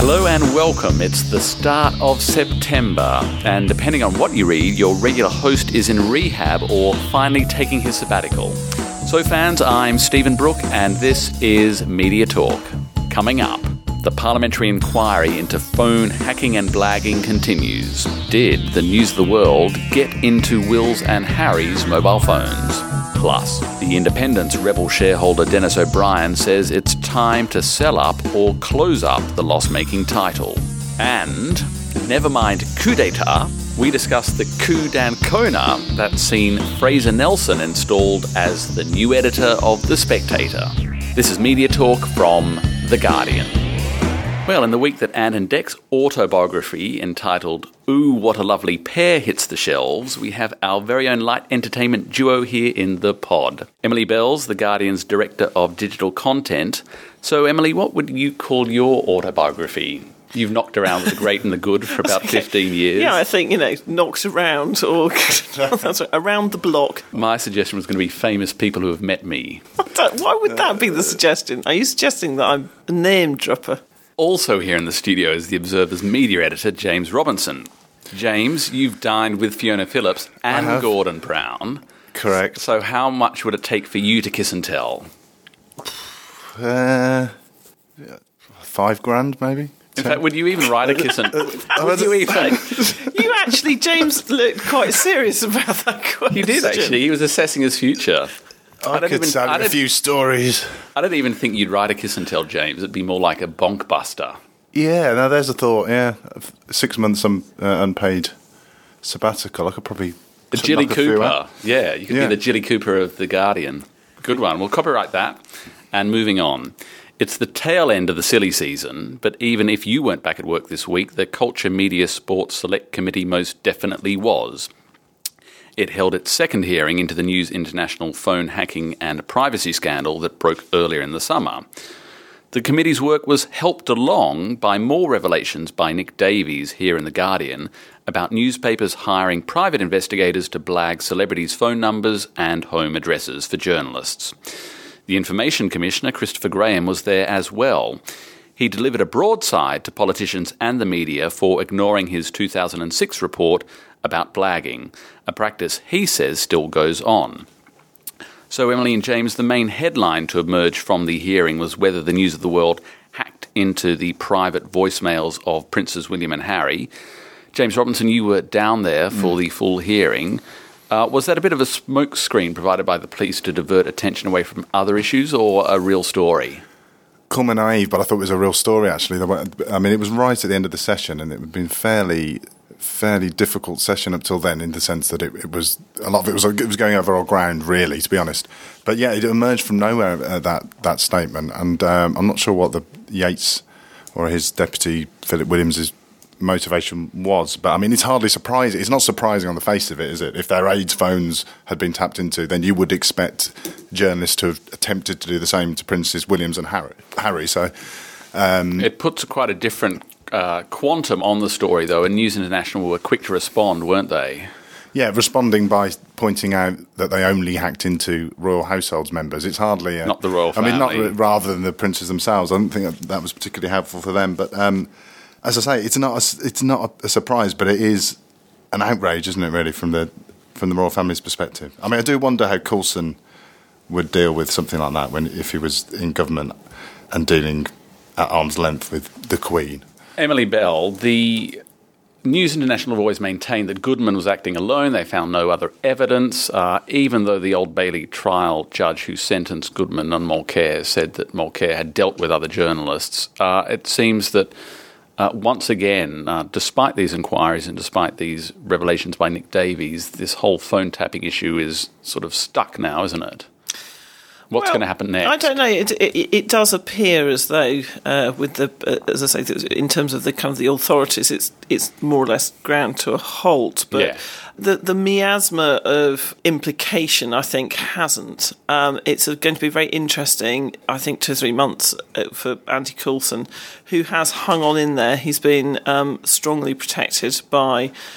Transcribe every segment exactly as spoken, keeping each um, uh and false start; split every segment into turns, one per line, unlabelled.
Hello and welcome. It's the start of September, and depending on what you read, your regular host is in rehab or finally taking his sabbatical. So fans, I'm Stephen Brooke, and this is Media Talk. Coming up, the parliamentary inquiry into phone hacking and blagging continues. Did the News of the World get into Will's and Harry's mobile phones? Plus, The Independent's rebel shareholder Dennis O'Brien says it's time to sell up or close up the loss-making title. And, never mind coup d'etat, we discuss the coup d'Ancona that's seen Fraser Nelson installed as the new editor of The Spectator. This is Media Talk from The Guardian. Well, in the week that Ant and Dec's autobiography entitled Ooh, What a Lovely Pair hits the shelves, we have our very own light entertainment duo here in the pod. Emily Bells, The Guardian's Director of Digital Content. So, Emily, what would you call your autobiography? You've knocked around with the great and the good for about fifteen years.
Yeah, I think, you know, knocked around or around the block.
My suggestion was going to be famous people who have met me.
Why would that be the suggestion? Are you suggesting that I'm a name dropper?
Also here in the studio is the Observer's media editor, James Robinson. James, you've dined with Fiona Phillips and Gordon Brown.
Correct.
So how much would it take for you to kiss and tell?
Uh, five grand, maybe.
In fact, would you even write a kiss and... would you even...
You actually, James, looked quite serious about that question.
He did, actually. He was assessing his future.
I, I could even, tell a few stories.
I don't even think you'd write a kiss and tell, James. It'd be more like a bonk buster.
Yeah, now there's a thought, yeah. Six months un, uh, unpaid sabbatical. I could probably...
The Jilly Cooper. Yeah, you could yeah. be the Jilly Cooper of The Guardian. Good one. We'll copyright that. And moving on. It's the tail end of the silly season, but even if you weren't back at work this week, the Culture Media Sports Select Committee most definitely was. It held its second hearing into the News International phone hacking and privacy scandal that broke earlier in the summer. The committee's work was helped along by more revelations by Nick Davies here in The Guardian about newspapers hiring private investigators to blag celebrities' phone numbers and home addresses for journalists. The Information Commissioner, Christopher Graham, was there as well. He delivered a broadside to politicians and the media for ignoring his two thousand six report about blagging, a practice he says still goes on. So, Emily and James, the main headline to emerge from the hearing was whether the News of the World hacked into the private voicemails of Princes William and Harry. James Robinson, you were down there for mm. the full hearing. Uh, was that a bit of a smokescreen provided by the police to divert attention away from other issues, or a real story?
Call me naive, but I thought it was a real story, actually. I mean, it was right at the end of the session, and it had been fairly... fairly difficult session up till then, in the sense that it, it was a lot of it was it was going over our ground, really, to be honest. But yeah, it emerged from nowhere, uh, that that statement, and um, I'm not sure what the Yates or his deputy Philip Williams' motivation was. But I mean, it's hardly surprising. It's not surprising on the face of it, is it? If their aides' phones had been tapped into, then you would expect journalists to have attempted to do the same to Princes Williams and Harry. Harry. So um,
it puts quite a different Uh, quantum on the story, though, and News International were quick to respond, weren't they?
Yeah, responding by pointing out that they only hacked into royal households members. It's hardly... A,
not the royal family.
I mean, not rather than the princes themselves. I don't think that, that was particularly helpful for them. But um, as I say, it's not a, it's not a, a surprise, but it is an outrage, isn't it, really, from the from the royal family's perspective? I mean, I do wonder how Coulson would deal with something like that when if he was in government and dealing at arm's length with the Queen.
Emily Bell, the News International have always maintained that Goodman was acting alone. They found no other evidence, uh, even though the Old Bailey trial judge who sentenced Goodman and Mulcair said that Mulcair had dealt with other journalists. Uh, it seems that uh, once again, uh, despite these inquiries and despite these revelations by Nick Davies, this whole phone tapping issue is sort of stuck now, isn't it? What's
well,
going to happen next?
I don't know. It it, it does appear as though, uh, with the uh, as I say, in terms of the kind of the authorities, it's it's more or less ground to a halt. But
yeah.
the the miasma of implication, I think, hasn't. Um, it's going to be very interesting. I think two or three months for Andy Coulson, who has hung on in there. He's been um, strongly protected by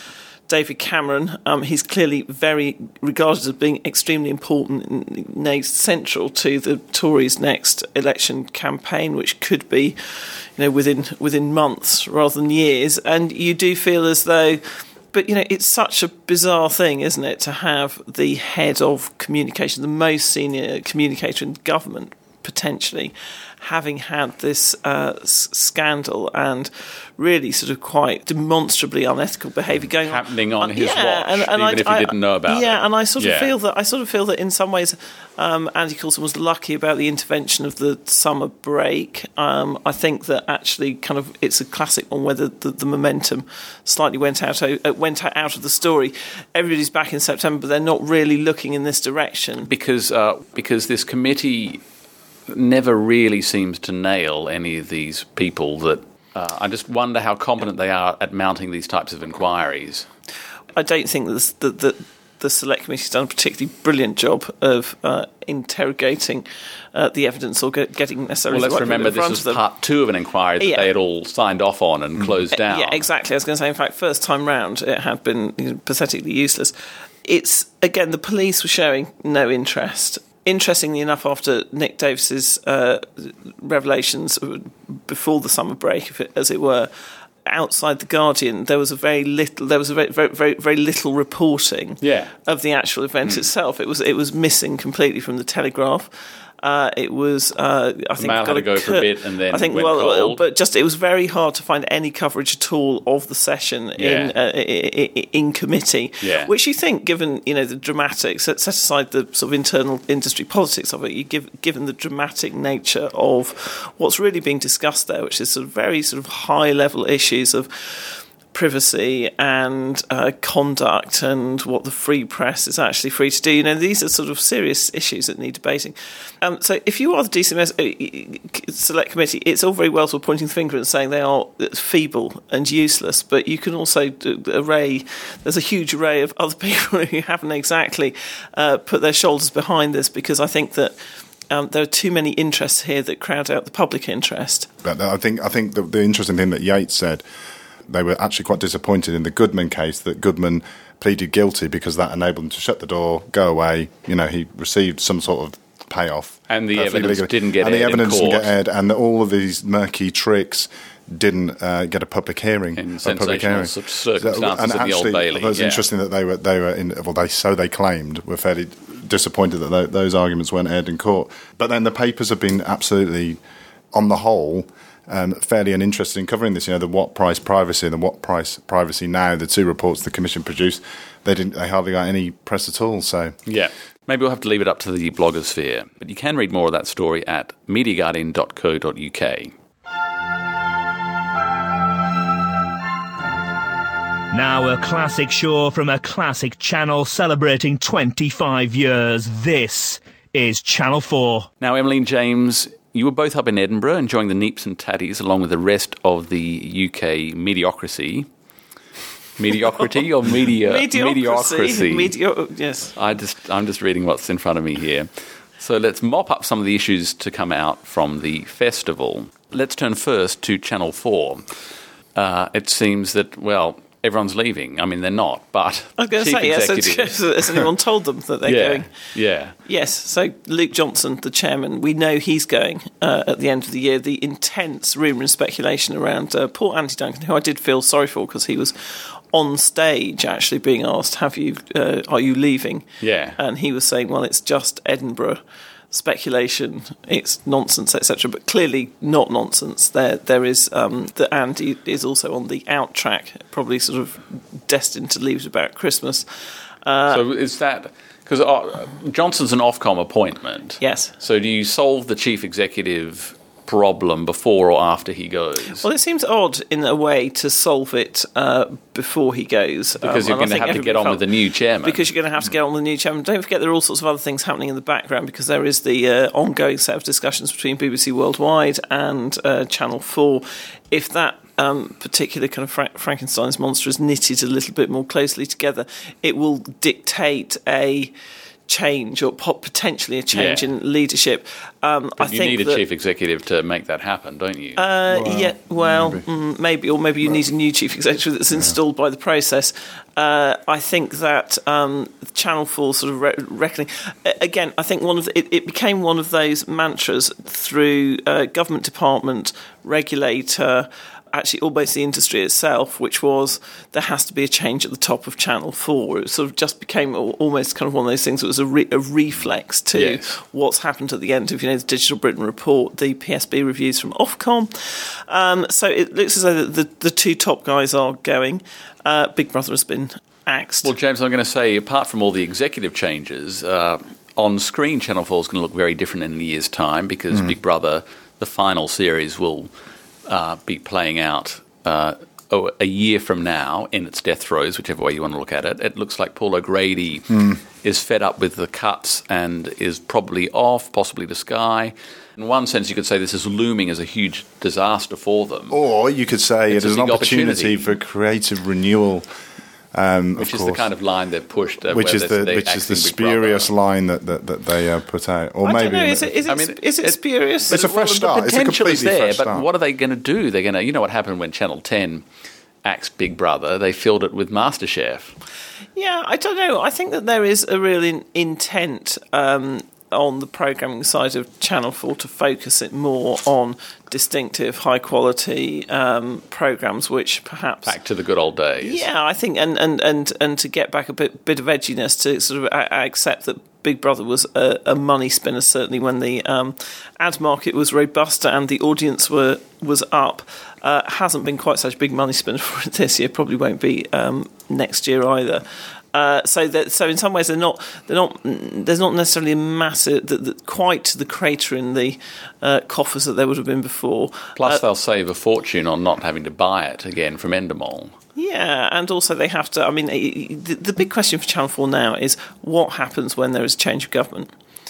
David Cameron. Um, he's clearly very regarded as being extremely important and central to the Tories' next election campaign, which could be, you know, within within months rather than years. And you do feel as though, but you know, it's such a bizarre thing, isn't it, to have the head of communication, the most senior communicator in government, potentially having had this uh, s- scandal and really sort of quite demonstrably unethical behaviour going
happening on,
on
on his
yeah,
watch,
and, and
even
I,
if he
I,
didn't know about
yeah,
it.
Yeah, and I sort of
yeah.
feel that I sort of feel that in some ways, um, Andy Coulson was lucky about the intervention of the summer break. Um, I think that actually, kind of, it's a classic one where the, the, the momentum slightly went out uh, went out of the story. Everybody's back in September, but they're not really looking in this direction
because uh, because this committee never really seems to nail any of these people that uh, I just wonder how competent they are at mounting these types of inquiries.
I don't think that the, the, the Select Committee's done a particularly brilliant job of uh, interrogating uh, the evidence or get, getting necessarily...
Well, let's
right
remember this was part two of an inquiry that
yeah.
they had all signed off on and closed down.
Yeah, exactly. I was going to say, in fact, first time round, it had been you know, pathetically useless. It's, again, the police were showing no interest. Interestingly enough, after Nick Davis's uh, revelations before the summer break, if it, as it were, outside the Guardian, there was a very little. There was a very, very, very, very little reporting
yeah.
of the actual event mm. itself. It was, it was missing completely from the Telegraph. Uh, it was, uh, I think,
Mail had to go
cur-
for a bit and then
I think,
went
well,
cold.
But just it was very hard to find any coverage at all of the session
yeah.
in uh, in committee.
Yeah.
Which you think, given you know the dramatic, set, set aside the sort of internal industry politics of it, you give given the dramatic nature of what's really being discussed there, which is sort of very sort of high level issues of privacy and uh, conduct and what the free press is actually free to do. You know, these are sort of serious issues that need debating. Um, so if you are the D C M S uh, Select Committee, it's all very well sort of pointing the finger and saying they are feeble and useless, but you can also array, there's a huge array of other people who haven't exactly uh, put their shoulders behind this, because I think that Um, there are too many interests here that crowd out the public interest.
But I think I think the, the interesting thing that Yates said, they were actually quite disappointed in the Goodman case that Goodman pleaded guilty because that enabled him to shut the door, go away. You know, he received some sort of payoff.
And the evidence
legally.
didn't get
and
aired
the evidence
in court.
didn't get aired, and all of these murky tricks didn't uh, get a public hearing.
In
a public
sensational
hearing.
circumstances
so, and
at the
actually,
Old Bailey.
It was
yeah.
interesting that they were they were in. Well, they so they claimed were fairly disappointed that th- those arguments weren't aired in court. But then the papers have been absolutely, on the whole, um, fairly uninterested in covering this. You know, the What Price Privacy and the What Price Privacy Now, the two reports the Commission produced, they didn't. They hardly got any press at all. So
yeah. Maybe we'll have to leave it up to the blogosphere. But you can read more of that story at media guardian dot co dot uk.
Now a classic show from a classic channel celebrating twenty-five years. This is Channel four.
Now, Emmeline James, you were both up in Edinburgh enjoying the neeps and tatties along with the rest of the U K mediocrity. Mediocrity or media?
Mediocrity.
Mediocrity.
Medio- yes.
I just, I'm just reading what's in front of me here. So let's mop up some of the issues to come out from the festival. Let's turn first to Channel four. Uh, it seems that, well, everyone's leaving. I mean, they're not, but
I was going to say, yes, has, has anyone told them that they're
yeah,
going?
Yeah.
Yes, so Luke Johnson, the chairman, we know he's going uh, at the end of the year. The intense rumour and speculation around uh, poor Andy Duncan, who I did feel sorry for because he was on stage actually being asked, "Have you? Uh, are you leaving?"
Yeah,
and he was saying, "Well, it's just Edinburgh." Speculation, it's nonsense, et cetera. But clearly not nonsense. There, there is um, that Andy is also on the out track, probably sort of destined to leave at about Christmas. Uh,
so is that because uh, Johnson's an Ofcom appointment?
Yes.
So do you solve the chief executive problem before or after he goes?
Well, it seems odd in a way to solve it uh, before he goes.
Because um, you're going to have to get on with the new chairman.
Because you're going to have to get on with the new chairman. Don't forget there are all sorts of other things happening in the background because there is the uh, ongoing set of discussions between B B C Worldwide and uh, Channel four. If that um, particular kind of Fra- Frankenstein's monster is knitted a little bit more closely together, it will dictate a change or potentially a change
yeah.
in leadership. Um,
but
I
you
think
need a
that,
chief executive to make that happen, don't you?
Uh,
well,
yeah, well,
maybe.
Mm, maybe, or maybe you need a new chief executive that's installed yeah. by the process. Uh, I think that um, Channel four sort of re- reckoning again. I think one of the, it, it became one of those mantras through uh, government department, regulator, actually almost the industry itself, which was there has to be a change at the top of Channel four. It sort of just became almost kind of one of those things that was a, re- a reflex to
yes.
what's happened at the end of, you know, the Digital Britain report, the P S B reviews from Ofcom. Um, so it looks as though the, the, the two top guys are going. Uh, Big Brother has been axed.
Well, James, I'm going to say, apart from all the executive changes, uh, on screen Channel four is going to look very different in a year's time because mm. Big Brother, the final series, will Uh, be playing out uh, oh, a year from now in its death throes, whichever way you want to look at it. It looks like Paul O'Grady mm. is fed up with the cuts and is probably off, possibly to Sky. In one sense, you could say this is looming as a huge disaster for them.
Or you could say
it's
it is an opportunity,
opportunity
for creative renewal. Um,
which
of
is
course.
the kind of line they've pushed. Uh,
which is the which is the spurious line that, that, that they uh, put out. Or
I
maybe
don't know, is it, is it, I mean, is it, it spurious?
It's a fresh
well,
start.
The potential
it's a
is there,
fresh
but
start.
what are they going to do? They're going to, you know, what happened when Channel ten axed Big Brother? They filled it with MasterChef.
Yeah, I don't know. I think that there is a real in, intent um, on the programming side of Channel four to focus it more on distinctive, high-quality um, programmes, which perhaps...
Back to the good old days.
Yeah, I think, and, and, and, and to get back a bit, bit of edginess, to sort of a- accept that Big Brother was a, a money spinner, certainly when the um, ad market was robust and the audience were was up. Uh, hasn't been quite such a big money spinner for it this year, probably won't be um, next year either. Uh, so that, so in some ways they're not they're not there's not necessarily a massive the, the, quite the crater in the uh, coffers that there would have been before.
Plus
uh,
they'll save a fortune on not having to buy it again from Endemol.
Yeah, and also they have to. I mean, the, the big question for Channel four now is what happens when there is a change of government,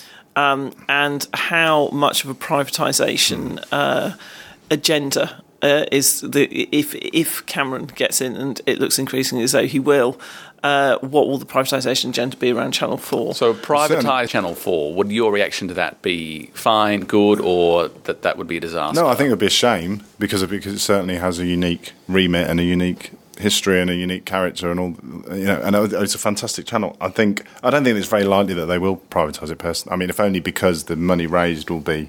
um, and how much of a privatisation uh, agenda. Uh, is the if if Cameron gets in, and it looks increasingly as though he will, uh, what will the privatisation agenda be around Channel four?
So privatise Channel four, would your reaction to that be fine, good, or that that would be a disaster?
No, I think it would be a shame because it, because it certainly has a unique remit and a unique history and a unique character and all, you know, and it's a fantastic channel. I think I don't think it's very likely that they will privatise it. Personally, I mean, if only because the money raised will be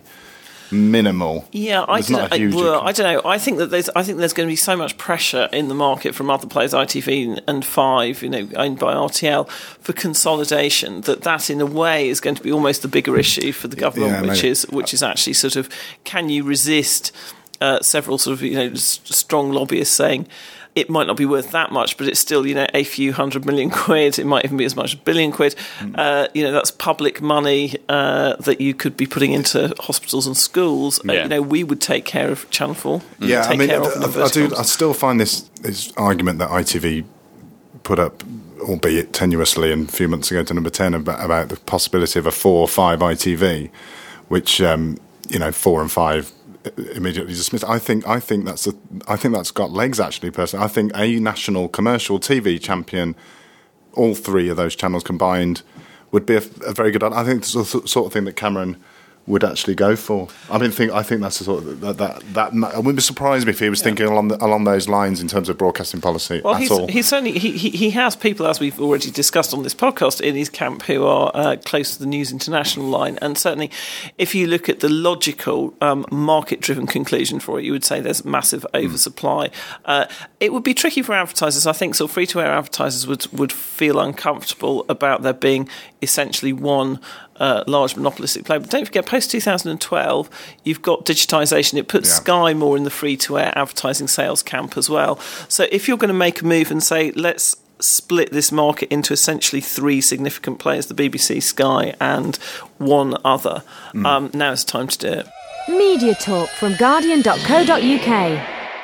minimal.
Yeah, I don't, I, well, I don't know. I think that there's I think there's going to be so much pressure in the market from other players, I T V and Five, you know, owned by R T L, for consolidation. That that in a way is going to be almost the bigger issue for the government, yeah, which maybe. is which is actually sort of, can you resist uh, several sort of, you know, strong lobbyists saying it might not be worth that much, but it's still, you know, a few hundred million quid. It might even be as much as a billion quid. Mm. Uh, you know, that's public money uh, that you could be putting into hospitals and schools. Yeah. Uh, you know, we would take care of Channel four.
Yeah,
take
I mean,
care
I,
of
I, I do. I still find this this argument that I T V put up, albeit tenuously, and a few months ago to Number ten about, about the possibility of a four or five I T V, which um, you know, four and five immediately dismissed. I think I think that's a, I think that's got legs actually. Personally, I think a national commercial T V champion, all three of those channels combined, would be a, a very good. I think it's the sort of thing that Cameron would actually go for. I mean, think I think that's the sort of that that, that I wouldn't be surprised me if he was yeah. thinking along the, along those lines in terms of broadcasting policy.
Well,
at
he's,
all.
he's certainly he, he he has people, as we've already discussed on this podcast, in his camp who are uh, close to the News International line, and certainly, if you look at the logical um, market-driven conclusion for it, you would say there's massive oversupply. Mm. Uh, it would be tricky for advertisers. I think so. Free-to-air advertisers would would feel uncomfortable about there being essentially one Uh, large monopolistic player. But don't forget, post two thousand twelve, you've got digitisation. It puts yeah. Sky more in the free-to-air advertising sales camp as well. So if you're going to make a move and say, let's split this market into essentially three significant players, the B B C, Sky and one other, mm. um, now is the time to do it.
Media Talk from Guardian dot co dot U K.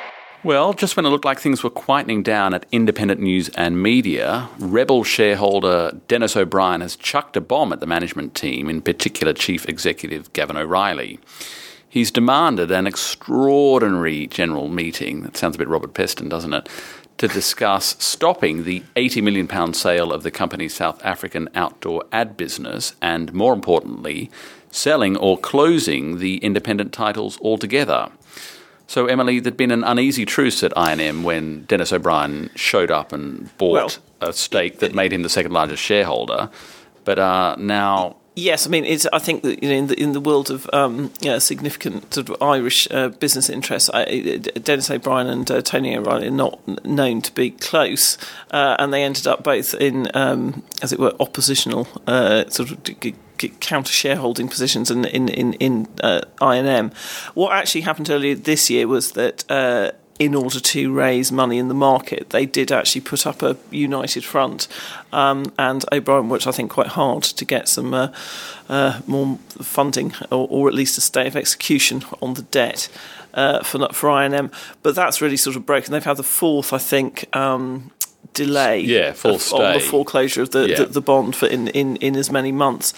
Well, just when it looked like things were quietening down at Independent News and Media, Rebel shareholder Dennis O'Brien has chucked a bomb at the management team, in particular Chief Executive Gavin O'Reilly. He's demanded an extraordinary general meeting, that sounds a bit Robert Peston, doesn't it, to discuss stopping the eighty million pounds sale of the company's South African outdoor ad business and, more importantly, selling or closing the independent titles altogether. So, Emily, there'd been an uneasy truce at I and M when Dennis O'Brien showed up and bought well, a stake that made him the second largest shareholder. But uh, now...
Yes, I mean, it's, I think that, you know, in the in the world of um, you know, significant sort of Irish uh, business interests, I, Dennis O'Brien and uh, Tony O'Reilly are not known to be close, uh, and they ended up both in, um, as it were, oppositional uh, sort of g- g- counter shareholding positions in in in, in uh, I and M. What actually happened earlier this year was that. Uh, in order to raise money in the market, they did actually put up a united front, um, and O'Brien worked, I think, quite hard to get some uh, uh, more funding, or, or at least a stay of execution on the debt uh, for for I and M. But that's really sort of broken. They've had the fourth, I think, um, delay
yeah, fourth stay.
on the foreclosure of the,
yeah.
the, the bond for in, in, in as many months.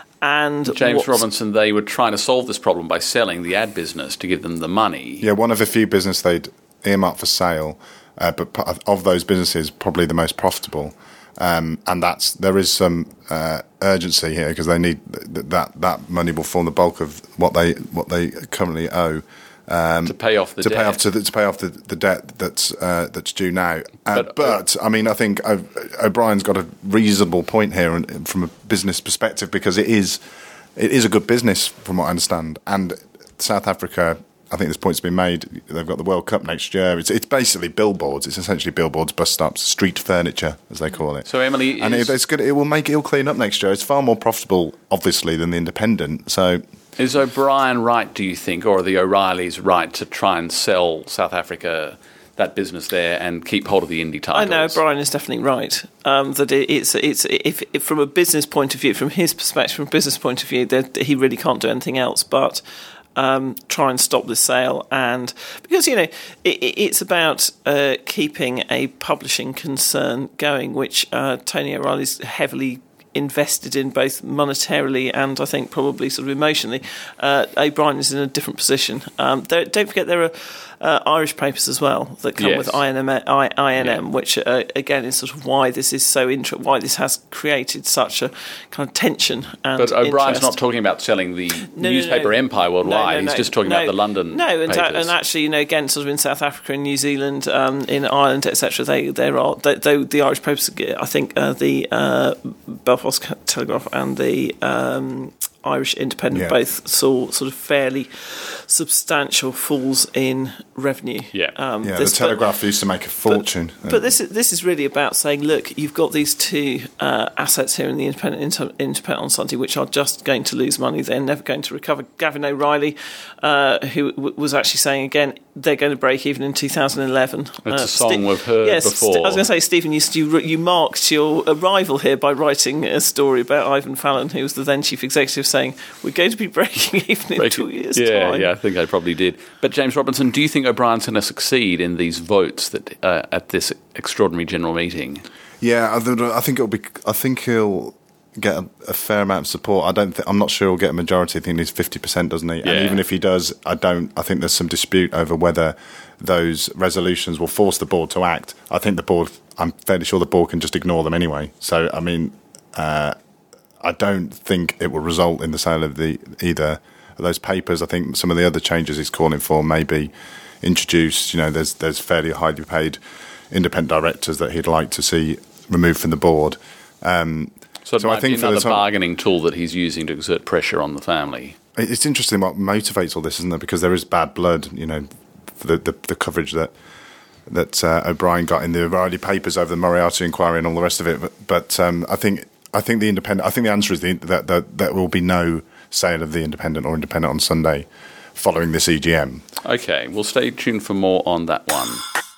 And
James Robinson, they were trying to solve this problem by selling the ad business to give them the money.
Yeah, one of the few business they'd earmarked for sale, uh, but of those businesses, probably the most profitable. Um, and that's there is some uh, urgency here because they need th- that that money will form the bulk of what they what they currently owe. Um,
to pay off the
to
debt.
pay off to, the, to pay off the, the debt that's uh, that's due now. Uh,
but,
but I mean, I think o- O'Brien's got a reasonable point here from a business perspective because it is it is a good business from what I understand. And South Africa, I think this point's been made. They've got the World Cup next year. It's it's basically billboards. It's essentially billboards, bus stops, street furniture, as they call it.
So Emily,
and
is,
it, it's good. It will make it'll clean up next year. It's far more profitable, obviously, than the Independent. So.
Is O'Brien right, do you think, or are the O'Reillys right to try and sell South Africa, that business there, and keep hold of the indie titles?
I know O'Brien is definitely right. Um, that it, it's it's if, if from a business point of view, from his perspective, from a business point of view, that he really can't do anything else but um, try and stop the sale. And because you know it, it's about uh, keeping a publishing concern going, which uh, Tony O'Reilly's heavily invested in both monetarily and I think probably sort of emotionally. uh, O'Brien is in a different position. Um, there, don't forget there are uh, Irish papers as well that come
yes.
with I and M, I, I and M
yeah.
which uh, again is sort of why this is so inter- why this has created such a kind of tension and
But O'Brien's
interest.
not talking about selling the
no,
newspaper
no, no.
empire worldwide.
No, no, no,
He's just talking
no,
about the London
no, and,
papers.
and actually, you know, again, sort of in South Africa, in New Zealand, um, in Ireland, et cetera. They there are they, they, the Irish papers. I think uh, the uh, Belfast Telegraph and the um, Irish Independent
yeah.
both saw sort of fairly substantial falls in revenue.
Yeah,
um,
yeah.
this,
The Telegraph
but,
used to make a fortune.
But, but this is this is really about saying, look, you've got these two uh, assets here in the Independent, inter, Independent on Sunday, which are just going to lose money. They're never going to recover. Gavin O'Reilly, uh, who w- was actually saying again, they're going to break even in two thousand eleven.
It's
uh,
a song
St-
we've heard
yes,
before.
St- I was going to say, Stephen, you, you you marked your arrival here by writing a story about Ivan Fallon, who was the then chief executive, saying we're going to be breaking even in
Breaking,
two years'
yeah,
time.
Yeah, I think I probably did. But James Robinson, do you think O'Brien's going to succeed in these votes that uh, at this extraordinary general meeting?
Yeah, I, th- I think it'll be. I think he'll get a, a fair amount of support. I don't. Th- I'm not sure he'll get a majority. I think he's fifty percent, doesn't he?
Yeah.
And even if he does, I don't. I think there's some dispute over whether those resolutions will force the board to act. I think the board. I'm fairly sure the board can just ignore them anyway. So I mean, uh, I don't think it will result in the sale of the either of those papers. I think some of the other changes he's calling for may be introduced. You know, there's there's fairly highly paid independent directors that he'd like to see removed from the board. Um,
so it
so
might
I think
be
for
another
the time,
bargaining tool that he's using to exert pressure on the family.
It's interesting what motivates all this, isn't it? Because there is bad blood, you know, for the, the, the coverage that that uh, O'Brien got in the O'Reilly papers over the Moriarty inquiry and all the rest of it. But, but um, I think I think the independent. I think the answer is the, that, that there will be no sale of the Independent or Independent on Sunday following this E G M.
Okay, we'll stay tuned for more on that one.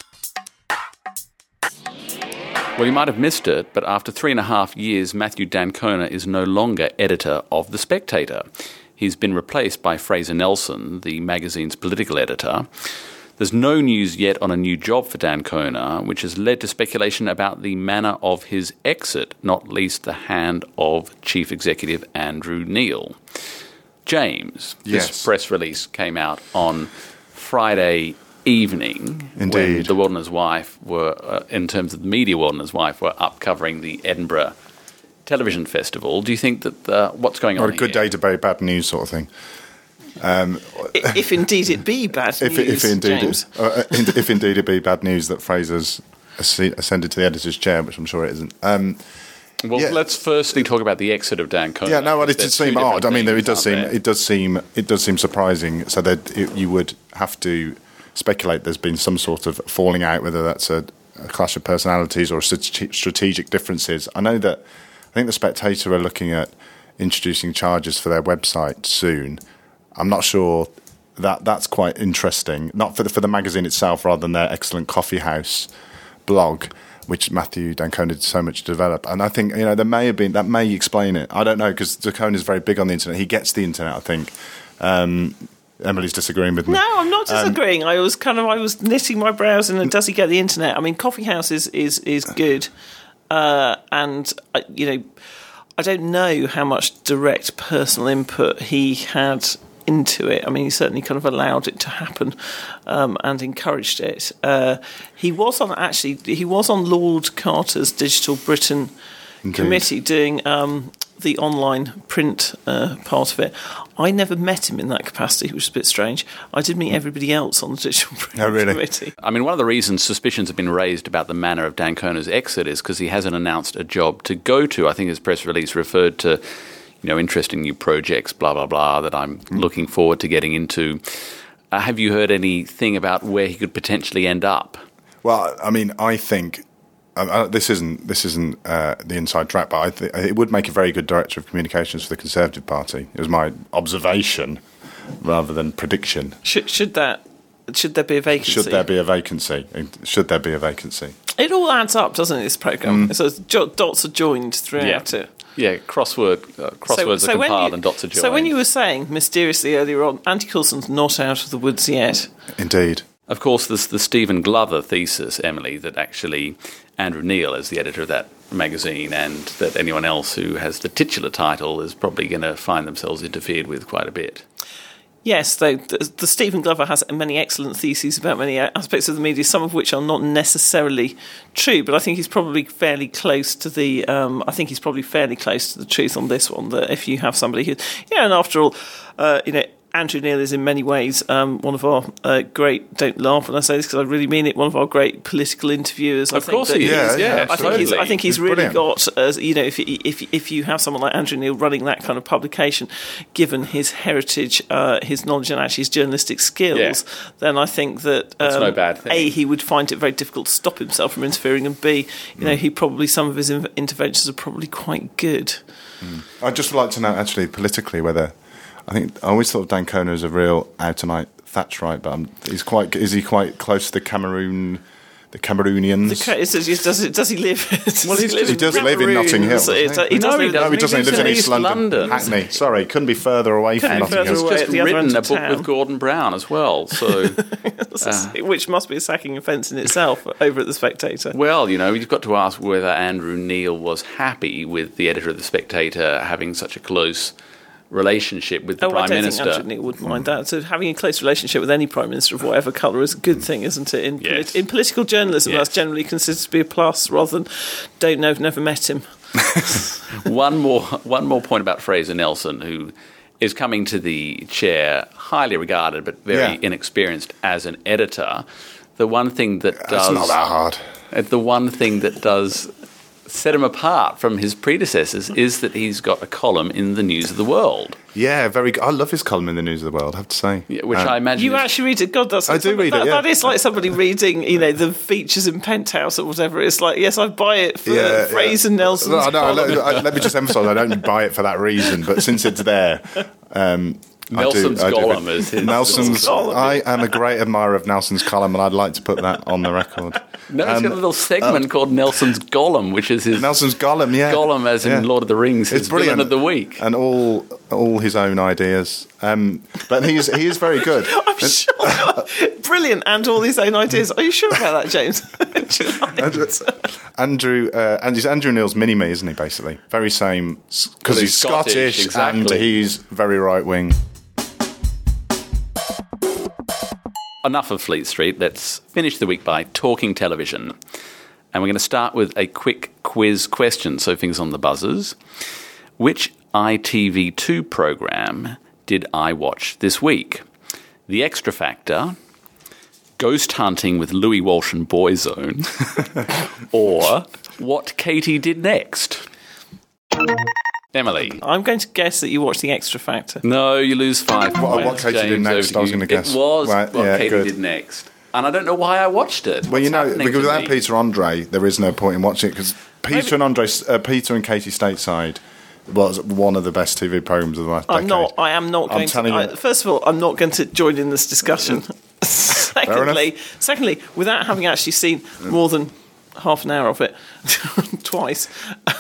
Well, you might have missed it, but after three and a half years, Matthew D'Ancona is no longer editor of The Spectator. He's been replaced by Fraser Nelson, the magazine's political editor. There's no news yet on a new job for D'Ancona, which has led to speculation about the manner of his exit, not least the hand of Chief Executive Andrew Neil. James, this
yes.
press release came out on Friday evening,
Indeed.
when the World and His Wife were, uh, in terms of the media, World and His Wife were up covering the Edinburgh Television Festival. Do you think that uh, what's going on
Or a good
here?
day to be bad news sort of thing. Um,
If indeed it be bad
if,
news,
if indeed,
James.
it, uh, if indeed it be bad news that Fraser's ascended to the editor's chair, which I'm sure it isn't. Um,
Well,
yeah.
let's firstly talk about the exit of Dan Conan.
yeah, no, well, it
There's
did seem
two
odd. I mean,
different
it does
things,
seem
aren't
it does seem it does seem surprising. So that it, you would have to speculate there's been some sort of falling out, whether that's a, a clash of personalities or strate- strategic differences. I know that I think the Spectator are looking at introducing charges for their website soon. I'm not sure that that's quite interesting. Not for the for the magazine itself, rather than their excellent coffee house blog, which Matthew Dancona did so much to develop. And I think, you know, there may have been, that may explain it. I don't know, because Dancona is very big on the internet. He gets the internet, I think. Um, Emily's disagreeing with me.
No, I'm not
Um,
disagreeing. I was kind of I was knitting my brows and does he get the internet? I mean, Coffee House is is is good, uh, and uh, you know, I don't know how much direct personal input he had into it. I mean, he certainly kind of allowed it to happen um, and encouraged it. Uh, he was on actually he was on Lord Carter's Digital Britain
Indeed.
committee doing um, the online print uh, part of it. I never met him in that capacity, which is a bit strange. I did meet everybody else on the Digital Print
Oh, really?
committee.
I mean, one of the reasons suspicions have been raised about the manner of Dancona's exit is because he hasn't announced a job to go to. I think his press release referred to, you know, interesting new projects, blah, blah, blah, that I'm mm. looking forward to getting into. Uh, have you heard anything about where he could potentially end up?
Well, I mean, I think... Uh, this isn't this isn't uh, the inside track, but I th- it would make a very good director of communications for the Conservative Party. It was my observation rather than prediction.
Should, should that should there be a vacancy?
Should there be a vacancy? Should there be a vacancy?
It all adds up, doesn't it? This program.
Mm.
So jo- dots are joined throughout
Yeah.
it.
Yeah, crossword uh, crosswords
So- so
are
when
compiled
you-
and dots are joined.
So when you were saying mysteriously earlier on, Andy Coulson's not out of the woods yet.
Indeed.
Of course, there's the Stephen Glover thesis, Emily, that actually Andrew Neil, as the editor of that magazine, and that anyone else who has the titular title is probably going to find themselves interfered with quite a bit.
Yes, though the, the Stephen Glover has many excellent theses about many aspects of the media, some of which are not necessarily true. But I think he's probably fairly close to the. Um, I think he's probably fairly close to the truth on this one. That if you have somebody who, yeah, and after all, uh, you know. Andrew Neil is in many ways um, one of our uh, great, don't laugh when I say this because I really mean it, one of our great political interviewers. I
Of
think
course
that
he
Yeah,
is,
yeah,
yeah,
I think he's, I think he's
He's
really
brilliant.
got, uh, you know, if, if if you have someone like Andrew Neil running that kind of publication, given his heritage, uh, his knowledge and actually his journalistic skills,
Yeah.
then I think that um,
That's no bad thing.
A, he would find it very difficult to stop himself from interfering, and B, you know, he probably, some of his in- interventions are probably quite good.
I'd just like to know, actually, politically, whether... I think I always thought of Dancona as a real out-and-out Thatcherite, but um, he's quite. Is he quite close to the Cameroon, the Cameroonians?
The, ca- is, is, does, it, does he live?
Well, he's, he does live in Notting Hill. doesn't he?
He, does
No, he
live-
doesn't.
No, he doesn't. He lives in
in
East
East
London.
London.
Hackney. Sorry, couldn't be further away from
Couldn't be
Notting
further
Hill.
away.
Just
at the other
written
end
a
of
book
town.
with Gordon Brown as well, so...
Which must be a sacking offence in itself over at The Spectator.
Well, you know, you've got to ask whether Andrew Neil was happy with the editor of The Spectator having such a close relationship with the
Oh,
Prime
I don't
Minister.
think Andrew Neil would mind that. So having a close relationship with any Prime Minister of whatever colour is a good thing, isn't it? In,
Yes.
polit- in political journalism,
Yes.
that's generally considered to be a plus rather than don't know, never met him.
One more, one more point about Fraser Nelson, who is coming to the chair highly regarded but very
Yeah.
inexperienced as an editor. The one thing that
That's
does
not that hard.
uh, the one thing that does set him apart from his predecessors is that he's got a column in the News of the World,
Yeah, very good. I love his column in the News of the World, I have to say.
yeah, which
Um,
I imagine
You
is-
actually read it? God, that's
I
like
do
somebody-
read it,
that,
yeah.
that is like somebody reading, you know, the features in Penthouse or whatever. It's like, yes, I buy it for
Yeah,
Fraser
yeah.
Nelson's
No, no,
column.
let, I- let me just emphasise, I don't buy it for that reason, but since it's there, um,
Nelson's
I do, I do
column
read-
is his-
Nelson's.
column.
I am a great admirer of Nelson's column, and I'd like to put that on the record.
No, he's
Um,
got a little segment called Nelson's Gollum, which is his
Nelson's Gollum, yeah,
Gollum, as in
Yeah.
Lord of the Rings, his
It's brilliant.
villain of the week.
and all all his own ideas. Um, but he is he is very good.
I'm sure. Brilliant, and all these own ideas. Are you sure about that, James? Do you like
Andrew,
it?
Andrew, uh, and he's Andrew Neil's mini-me, isn't he, basically? Very same, because
Well,
he's,
he's Scottish,
Scottish, and
exactly.
he's very right-wing.
enough of Fleet Street. Let's finish the week by talking television. And we're going to start with a quick quiz question, so fingers on the buzzers. Which I T V two programme did I watch this week? The Extra Factor, Ghost Hunting with Louis Walsh and Boyzone, or What Katie Did Next? Emily.
I'm going to guess that you watched The Extra Factor.
No, you lose five
What,
points.
what Katie
James,
did next,
over
I was
you.
going to guess.
It was
Right,
What
yeah,
Katie
good.
Did Next. And I don't know why I watched it.
Well, you
What's
know,
happening
because
to
without
me?
Peter Andre, there is no point in watching it, because Peter and Andre, uh, Peter and Katie Stateside was one of the best T V programmes of the last
I'm
decade.
not. I am not
I'm
going to.
telling you.
I, first of all, I'm not going to join in this discussion. secondly, secondly, without having actually seen more than half an hour of it twice,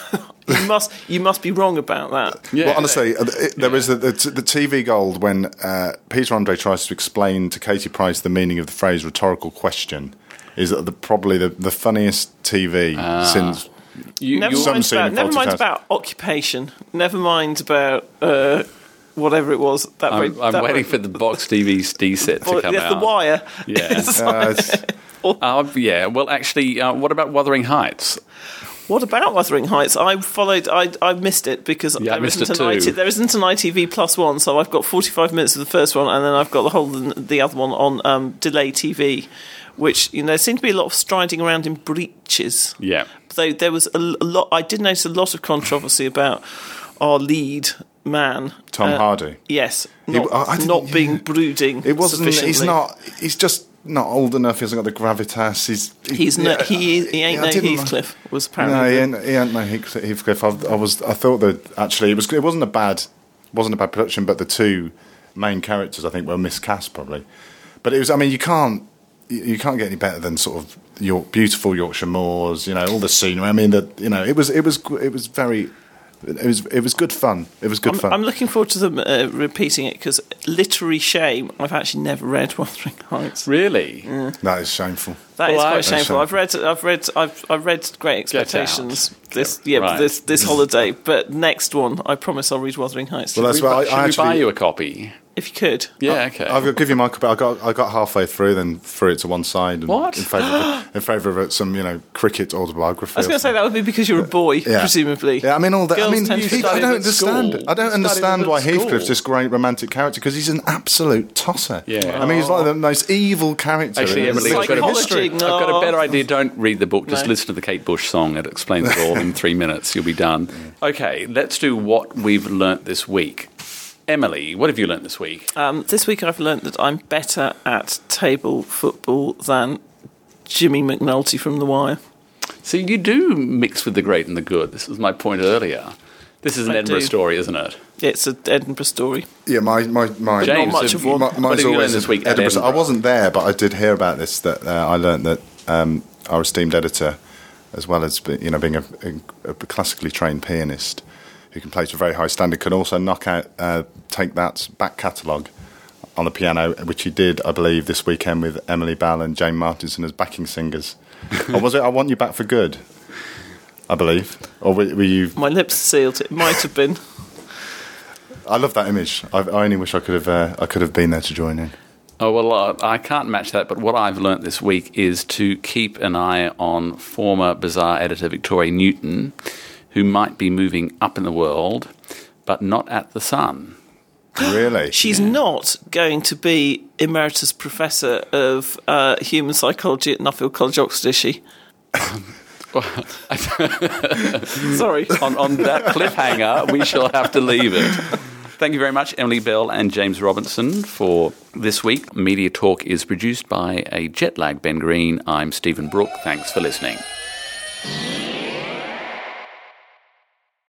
you must you must be wrong about that.
Yeah.
Well, honestly, uh, it, there is the, the, the T V gold when uh, Peter Andre tries to explain to Katie Price the meaning of the phrase rhetorical question. Is the, probably the, the funniest T V since.
You,
Never
you-
Some
mind
scene
about
in
never mind
Fawlty Towers.
about occupation. Never mind about uh, whatever it was. That
I'm,
very,
I'm
that
waiting
very,
for the Box T V D set to
well,
come
yes,
out.
The Wire.
Yeah.
It's
Uh,
like-
it's-
Uh, yeah, well, actually, uh, what about Wuthering Heights?
What about Wuthering Heights? I followed. I I missed it because
Yeah, I
there
missed
isn't
it
an I T,
too.
there isn't an I T V plus one, so I've got forty-five minutes of the first one, and then I've got the whole the other one on um, delay T V, which you know there seemed to be a lot of striding around in breeches.
Yeah.
So there was a, a lot. I did notice a lot of controversy about our lead man,
Tom
uh,
Hardy.
Yes,
He-
not,
I- I didn't-
not being brooding.
It wasn't. He's
sufficiently.
not. He's just not old enough. He hasn't got the gravitas. He's.
He's no,
yeah,
he he ain't
yeah, I
no
didn't-
Heathcliff. Was
No,
apparently
he
the-
ain't, he ain't no Heath- Heathcliff. I, I was. I thought that actually it was. It wasn't a bad. Wasn't a bad production, but the two main characters I think were miscast probably. But it was. I mean, you can't. You you can't get any better than sort of your beautiful Yorkshire moors. You know, all the scenery. I mean, that you know, it was. It was. It was very. It was. It was good fun. It was good
I'm,
fun.
I'm looking forward to them uh, repeating it because literary shame. I've actually never read Wuthering Heights.
Really?
that is shameful.
That is
Well, I-
quite
That's
shameful.
shameful.
I've read. I've read. I've. I've read Great
Get
Expectations.
Out.
This. Yeah.
Right.
This. This holiday. But next one, I promise I'll read Wuthering Heights.
Well, that's
Should we,
why I,
should
I
we
actually.
buy you a copy?
if you could.
Yeah, okay.
I'll give you my copy. I got I got halfway through, then threw it to one side. And
What?
In favour of, in favour of some, you know, cricket autobiography.
I was going to say that would be because you're a boy,
Yeah.
presumably.
Yeah, I mean all that.
Girls
I mean,
tend to
he, I
study
don't
at
understand.
school.
I don't
Studied
understand
at
why
school.
Heathcliff's this great romantic character because he's an absolute tosser.
Yeah.
I mean, he's like the most evil character.
Actually,
in
Emily, I've got, a,
Psychology,
I've got a
no.
better idea. Don't read the book. Just
No.
listen to the Kate Bush song. It explains it all in three minutes. You'll be done. Okay, let's do what we've learnt this week. Emily, what have you learnt this week?
Um, this week I've learnt that I'm better at table football than Jimmy McNulty from The Wire.
So you do mix with the great and the good. This was my point earlier. This is an
I
Edinburgh
do.
story, isn't it?
It's an Edinburgh story.
Yeah, my my my.
James,
not much
have
of
you-
one.
My,
what have
mine's
you learned
always
this week at
Edinburgh. I
Edinburgh?
wasn't there, but I did hear about this. That uh, I learned that um, our esteemed editor, as well as be- you know being a, a, a classically trained pianist who can play to a very high standard, can also knock out uh, take that back catalogue on the piano, which he did, I believe, this weekend with Emily Bell and Jane Martinson as backing singers. Or was it I Want You Back for Good? I believe. Or were, were you?
My lips sealed. It might have been.
I love that image. I, I only wish I could have. Uh, I could have been there to join in.
Oh, well, uh, I can't match that, but what I've learnt this week is to keep an eye on former Bazaar editor Victoria Newton, who might be moving up in the world, but not at the Sun.
Really?
She's not going to be emeritus professor of uh, human psychology at Nuffield College, Oxford, is she? Sorry.
on, on that cliffhanger, we shall have to leave it. Thank you very much, Emily Bell and James Robinson, for this week. Media Talk is produced by a jet-lagged Ben Green. I'm Stephen Brooke. Thanks for listening.